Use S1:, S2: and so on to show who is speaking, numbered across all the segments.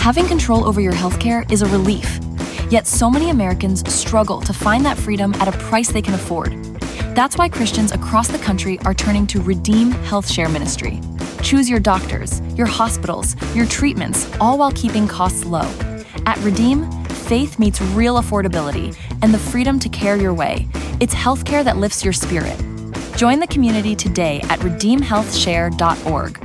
S1: Having control over your healthcare is a relief. Yet so many Americans struggle to find that freedom at a price they can afford. That's why Christians across the country are turning to Redeem Health Share Ministry. Choose your doctors, your hospitals, your treatments, all while keeping costs low. At Redeem, faith meets real affordability and the freedom to care your way. It's healthcare that lifts your spirit. Join the community today at redeemhealthshare.org.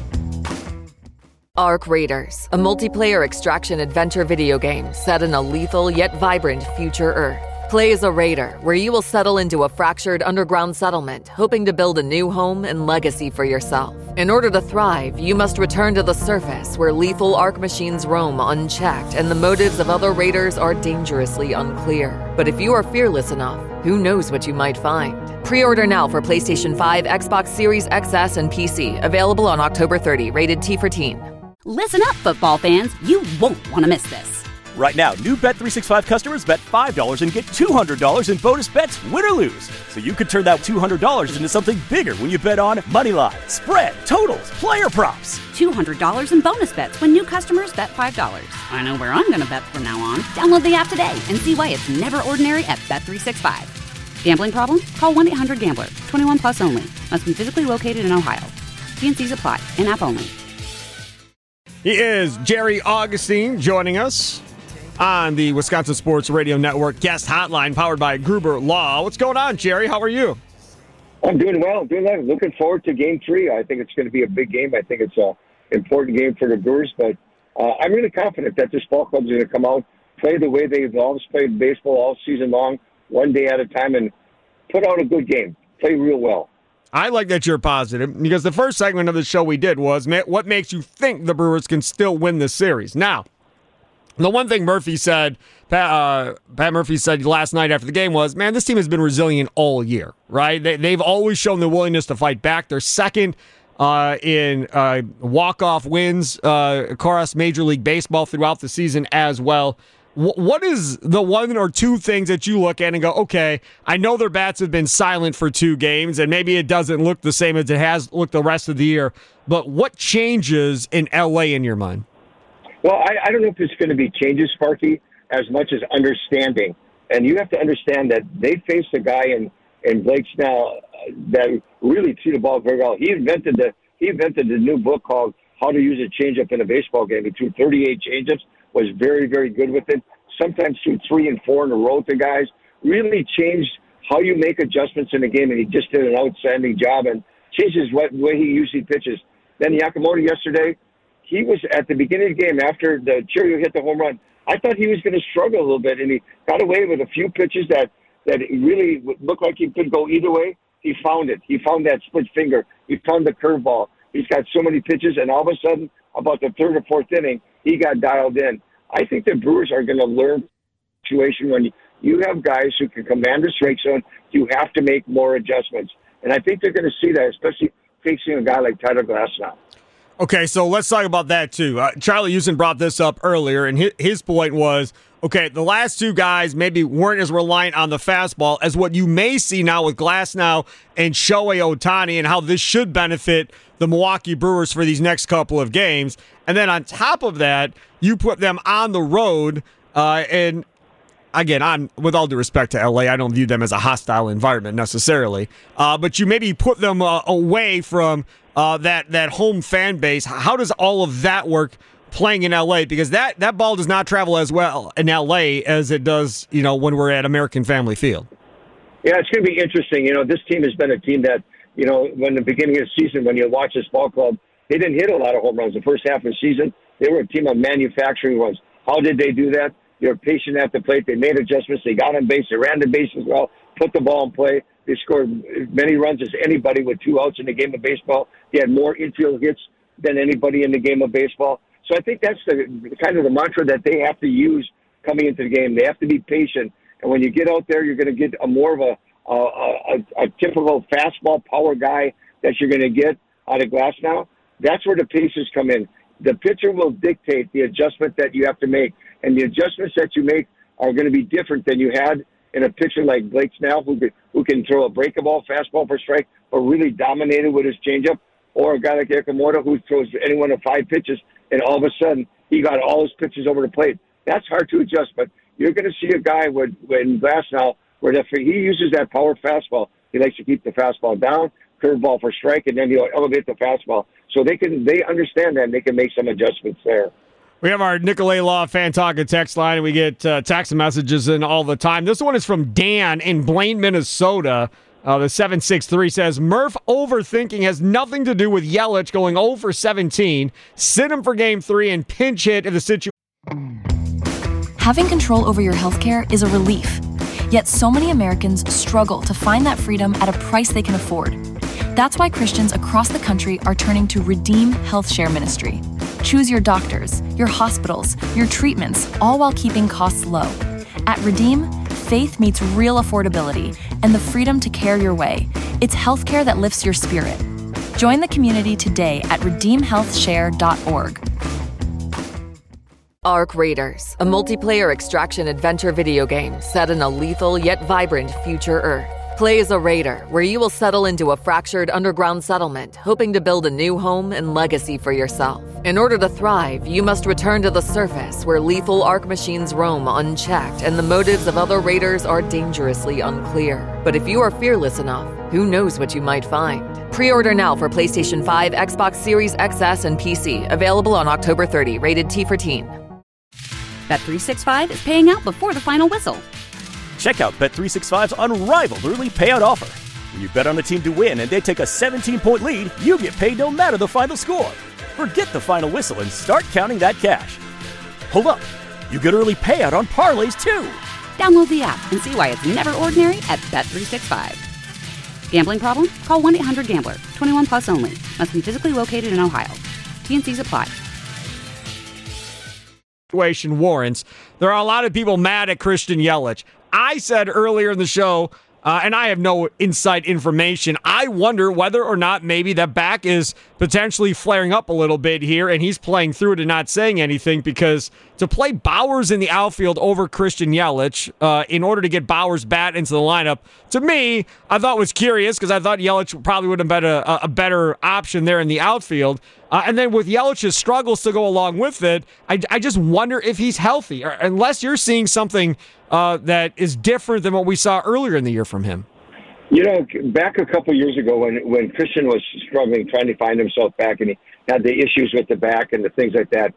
S2: Arc Raiders, a multiplayer extraction adventure video game set in a lethal yet vibrant future Earth. Play as a raider, where you will settle into a fractured underground settlement, hoping to build a new home and legacy for yourself. In order to thrive, you must return to the surface, where lethal Arc machines roam unchecked and the motives of other raiders are dangerously unclear. But if you are fearless enough, who knows what you might find? Pre-order now for PlayStation 5, Xbox Series XS, and PC. Available on October 30. Rated T for Teen.
S3: Listen up, football fans. You won't want to miss this.
S4: Right now, new Bet365 customers bet $5 and get $200 in bonus bets, win or lose. So you could turn that $200 into something bigger when you bet on moneyline, spread, totals, player props.
S3: $200 in bonus bets when new customers bet $5. I know where I'm going to bet from now on. Download the app today and see why it's never ordinary at Bet365. Gambling problem? Call 1-800-GAMBLER. 21 plus only. Must be physically located in Ohio. T&Cs apply. In-app only.
S5: He is Jerry Augustine joining us on the Wisconsin Sports Radio Network guest hotline powered by Gruber Law. What's going on, Jerry? How are you?
S6: I'm doing well. Looking forward to Game 3. I think it's going to be a big game. I think it's an important game for the Brewers, but I'm really confident that this ball club is going to come out, play the way they've always played baseball all season long, one day at a time, and put out a good game. Play real well.
S5: I like that you're positive, because the first segment of the show we did was what makes you think the Brewers can still win this series. Now, the one thing Murphy said, Pat Murphy said last night after the game was, man, this team has been resilient all year, right? They've always shown the willingness to fight back. They're second in walk-off wins across Major League Baseball throughout the season as well. What is the one or two things that you look at and go, okay, I know their bats have been silent for 2 games, and maybe it doesn't look the same as it has looked the rest of the year, but what changes in L.A. in your mind?
S6: Well, I don't know if it's going to be changes, Sparky, as much as understanding. And you have to understand that they faced a guy in Blake Snell that really threw the ball very well. He invented the new book called How to Use a Changeup in a Baseball Game. He threw 38 changeups, was very, very good with it. Sometimes threw 3 and 4 in a row to guys. Really changed how you make adjustments in a game, and he just did an outstanding job and changes the way he usually pitches. Then Yamamoto yesterday, he was at the beginning of the game after the Cheerio hit the home run. I thought he was going to struggle a little bit, and he got away with a few pitches that really looked like he could go either way. He found it. He found that split finger. He found the curveball. He's got so many pitches, and all of a sudden, about the 3rd or 4th inning, he got dialed in. I think the Brewers are going to learn the situation when you have guys who can command the strike zone. You have to make more adjustments, and I think they're going to see that, especially facing a guy like Tyler Glasnow.
S5: Okay, so let's talk about that, too. Charlie Houston brought this up earlier, and his point was, okay, the last 2 guys maybe weren't as reliant on the fastball as what you may see now with Glasnow and Shohei Ohtani, and how this should benefit the Milwaukee Brewers for these next couple of games. And then on top of that, you put them on the road, and again, with all due respect to LA, I don't view them as a hostile environment necessarily, but you maybe put them away from that home fan base. How does all of that work playing in LA? Because that ball does not travel as well in LA as it does, when we're at American Family Field.
S6: Yeah, it's going to be interesting. This team has been a team that, when the beginning of the season, when you watch this ball club, they didn't hit a lot of home runs the first half of the season. They were a team of manufacturing runs. How did they do that? They were patient at the plate. They made adjustments. They got on base. They ran the bases well, put the ball in play. They scored as many runs as anybody with 2 outs in the game of baseball. They had more infield hits than anybody in the game of baseball. So I think that's the kind of the mantra that they have to use coming into the game. They have to be patient. And when you get out there, you're going to get more of a typical fastball power guy that you're going to get out of Glasnow. That's where the paces come in. The pitcher will dictate the adjustment that you have to make. And the adjustments that you make are going to be different than you had in a pitcher like Blake Snell, who can throw a breakable fastball for strike or really dominated with his changeup, or a guy like Yamamoto who throws any one of 5 pitches, and all of a sudden he got all his pitches over the plate. That's hard to adjust, but you're going to see a guy in Glasnow where if he uses that power fastball, he likes to keep the fastball down, curveball for strike, and then he'll elevate the fastball. So they understand that, and they can make some adjustments there.
S5: We have our Nicolay Law Fan Talk and text line, and we get text messages in all the time. This one is from Dan in Blaine, Minnesota. The 763 says, Murph overthinking has nothing to do with Yelich going 0 for 17. Sit him for Game 3 and pinch hit if the situation.
S1: Having control over your healthcare is a relief. Yet so many Americans struggle to find that freedom at a price they can afford. That's why Christians across the country are turning to Redeem Health Share Ministry. Choose your doctors, your hospitals, your treatments, all while keeping costs low. At Redeem, faith meets real affordability and the freedom to care your way. It's healthcare that lifts your spirit. Join the community today at redeemhealthshare.org.
S2: Arc Raiders, a multiplayer extraction adventure video game set in a lethal yet vibrant future Earth. Play as a raider, where you will settle into a fractured underground settlement, hoping to build a new home and legacy for yourself. In order to thrive, you must return to the surface, where lethal Arc machines roam unchecked, and the motives of other raiders are dangerously unclear. But if you are fearless enough, who knows what you might find? Pre-order now for PlayStation 5, Xbox Series XS, and PC. Available on October 30. Rated T for Teen.
S3: Bet365 is paying out before the final whistle.
S4: Check out Bet365's unrivaled early payout offer. When you bet on a team to win and they take a 17-point lead, you get paid no matter the final score. Forget the final whistle and start counting that cash. Hold up. You get early payout on parlays, too.
S3: Download the app and see why it's never ordinary at Bet365. Gambling problem? Call 1-800-GAMBLER. 21 plus only. Must be physically located in Ohio. T&Cs apply.
S5: Situation warrants. There are a lot of people mad at Christian Yelich. I said earlier in the show, and I have no inside information, I wonder whether or not maybe that back is potentially flaring up a little bit here, and he's playing through it and not saying anything, because to play Bowers in the outfield over Christian Yelich in order to get Bowers' bat into the lineup, to me, I thought was curious, because I thought Yelich probably would have been a better option there in the outfield. And then with Yelich's struggles to go along with it, I just wonder if he's healthy, or unless you're seeing something that is different than what we saw earlier in the year from him.
S6: You know, back a couple years ago when Christian was struggling, trying to find himself back, and he had the issues with the back and the things like that,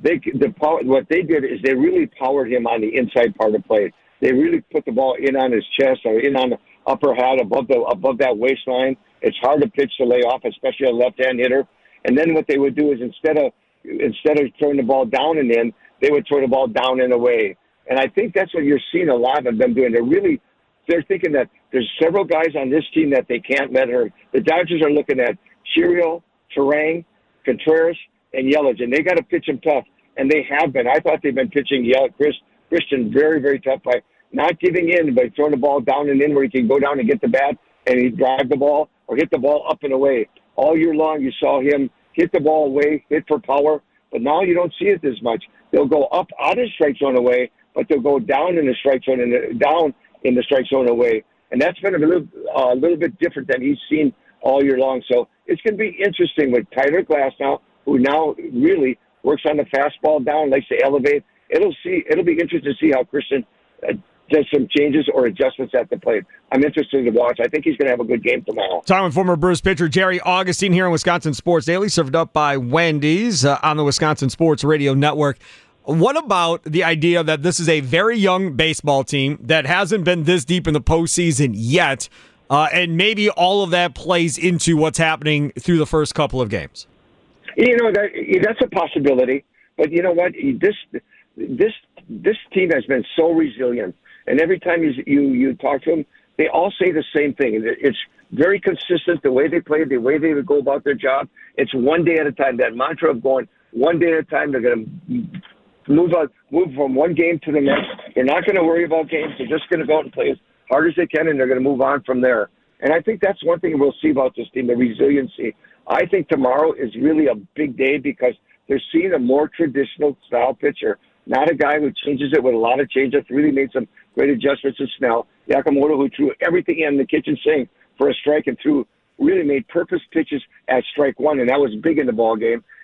S6: what they did is they really powered him on the inside part of the plate. They really put the ball in on his chest or in on the upper hat above that waistline. It's hard to pitch to lay off, especially a left-hand hitter. And then what they would do is instead of throwing the ball down and in, they would throw the ball down and away. And I think that's what you're seeing a lot of them doing. They're thinking that there's several guys on this team that they can't let hurt. The Dodgers are looking at Chiriot, Turang, Contreras, and Yelich, and they got to pitch him tough. And they have been. I thought they've been pitching Christian very, very tough by not giving in, but throwing the ball down and in where he can go down and get the bat and he drive the ball or hit the ball up and away. All year long, you saw him hit the ball away, hit for power, but now you don't see it as much. They'll go up out of strike zone away, but they'll go down in the strike zone and down in the strike zone away, and that's been a little bit different than he's seen all year long. So it's going to be interesting with Tyler Glasnow, who now really works on the fastball down, likes to elevate. It'll be interesting to see how Christian does some changes or adjustments at the plate. I'm interested to watch. I think he's going to have a good game tomorrow.
S5: Talking with former Brewers pitcher Jerry Augustine here on Wisconsin Sports Daily, served up by Wendy's on the Wisconsin Sports Radio Network. What about the idea that this is a very young baseball team that hasn't been this deep in the postseason yet, and maybe all of that plays into what's happening through the first couple of games?
S6: You know, that's a possibility. But you know what? This team has been so resilient. And every time you talk to them, they all say the same thing. It's very consistent, the way they play, the way they would go about their job. It's one day at a time. That mantra of going one day at a time, they're going to move from one game to the next. They're not going to worry about games. They're just going to go out and play as hard as they can, and they're going to move on from there. And I think that's one thing we'll see about this team, the resiliency. I think tomorrow is really a big day because they're seeing a more traditional style pitcher, not a guy who changes it with a lot of change-ups, really made some great adjustments to Snell. Yakamoto, who threw everything in the kitchen sink for a strike and really made purpose pitches at strike one, and that was big in the ball game.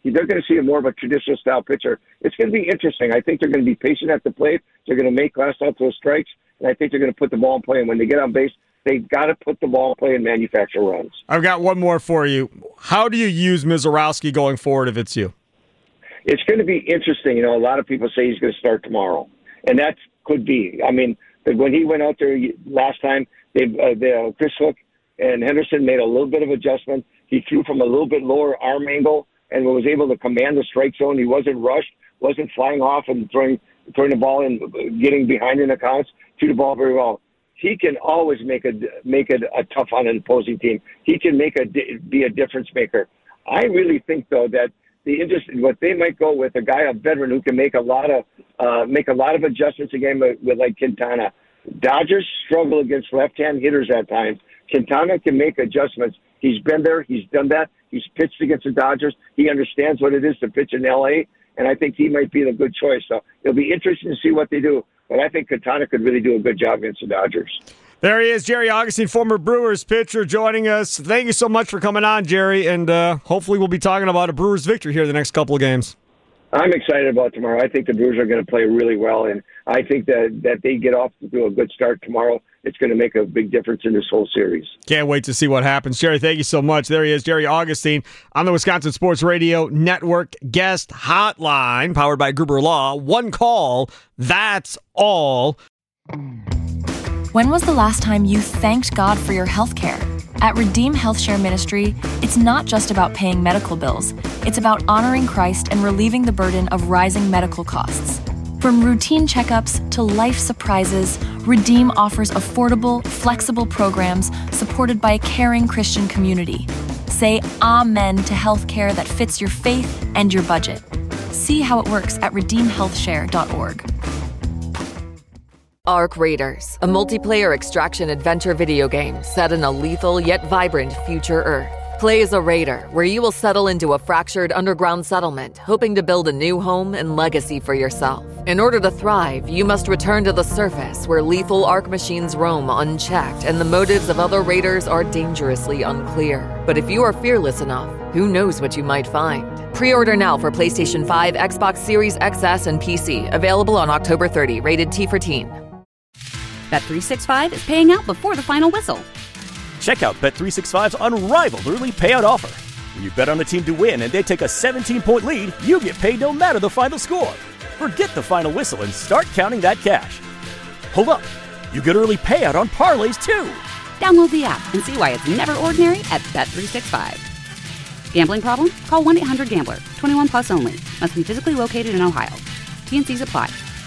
S6: They're going to see more of a traditional style pitcher. It's going to be interesting. I think they're going to be patient at the plate. They're going to make last out those strikes, and I think they're going to put the ball in play. And when they get on base, they've got to put the ball in play and manufacture runs.
S5: I've got one more for you. How do you use Misiorowski going forward if it's you?
S6: It's going to be interesting. A lot of people say he's going to start tomorrow, and that could be. I mean, when he went out there last time, Chris Hook and Henderson made a little bit of adjustment. He threw from a little bit lower arm angle and was able to command the strike zone. He wasn't rushed, wasn't flying off and throwing the ball and getting behind in the counts. Threw the ball very well. He can always make it a tough on an opposing team. He can be a difference maker. I really think though that what they might go with a guy, a veteran who can make a lot of adjustments again with like Quintana. Dodgers struggle against left-hand hitters at times. Quintana can make adjustments. He's been there. He's done that. He's pitched against the Dodgers. He understands what it is to pitch in L.A., and I think he might be the good choice. So it'll be interesting to see what they do. But I think Quintana could really do a good job against the Dodgers.
S5: There he is, Jerry Augustine, former Brewers pitcher, joining us. Thank you so much for coming on, Jerry, and hopefully we'll be talking about a Brewers victory here the next couple of games.
S6: I'm excited about tomorrow. I think the Brewers are going to play really well, and I think that they get off to a good start tomorrow. It's going to make a big difference in this whole series.
S5: Can't wait to see what happens. Jerry, thank you so much. There he is, Jerry Augustine, on the Wisconsin Sports Radio Network guest hotline, powered by Gruber Law. One call, that's all.
S1: When was the last time you thanked God for your health care? At Redeem Health Share Ministry, it's not just about paying medical bills. It's about honoring Christ and relieving the burden of rising medical costs. From routine checkups to life surprises, Redeem offers affordable, flexible programs supported by a caring Christian community. Say amen to health care that fits your faith and your budget. See how it works at redeemhealthshare.org.
S2: Arc Raiders, a multiplayer extraction adventure video game set in a lethal yet vibrant future Earth. Play as a raider, where you will settle into a fractured underground settlement, hoping to build a new home and legacy for yourself. In order to thrive, you must return to the surface, where lethal Arc machines roam unchecked and the motives of other raiders are dangerously unclear. But if you are fearless enough, who knows what you might find? Pre-order now for PlayStation 5, Xbox Series XS, and PC. Available on October 30. Rated T for Teen.
S3: Bet365 is paying out before the final whistle.
S4: Check out Bet365's unrivaled early payout offer. When you bet on a team to win and they take a 17-point lead, you get paid no matter the final score. Forget the final whistle and start counting that cash. Hold up. You get early payout on parlays, too.
S3: Download the app and see why it's never ordinary at Bet365. Gambling problem? Call 1-800-GAMBLER. 21 plus only. Must be physically located in Ohio. T&Cs apply.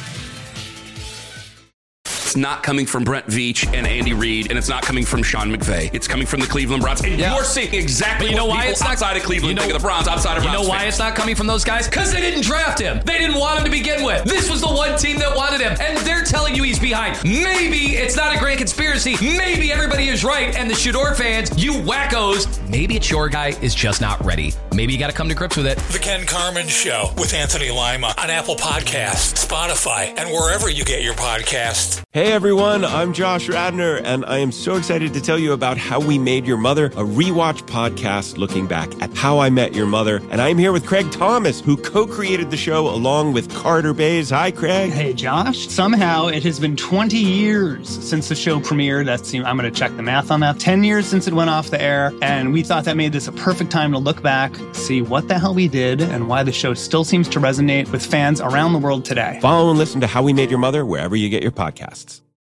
S7: It's not coming from Brent Veach and Andy Reid, and it's not coming from Sean McVay. It's coming from the Cleveland Browns. And you're seeing exactly what people outside of Cleveland think of the Browns, outside of Browns.
S8: You know why it's not coming from those guys? Because they didn't draft him. They didn't want him to begin with. This was the one team that wanted him, and they're telling you he's behind. Maybe it's not a great conspiracy. Maybe everybody is right, and the Shador fans, you wackos, maybe it's your guy is just not ready. Maybe you got to come to grips with it.
S9: The Ken Carman Show with Anthony Lima on Apple Podcasts, Spotify, and wherever you get your podcasts.
S10: Hey everyone, I'm Josh Radner, and I am so excited to tell you about How We Made Your Mother, a rewatch podcast looking back at How I Met Your Mother. And I'm here with Craig Thomas, who co-created the show along with Carter Bays. Hi, Craig.
S11: Hey, Josh. Somehow it has been 20 years since the show premiered. I'm going to check the math on that. 10 years since it went off the air, and we thought that made this a perfect time to look back, see what the hell we did, and why the show still seems to resonate with fans around the world today.
S10: Follow and listen to How We Made Your Mother wherever you get your podcasts.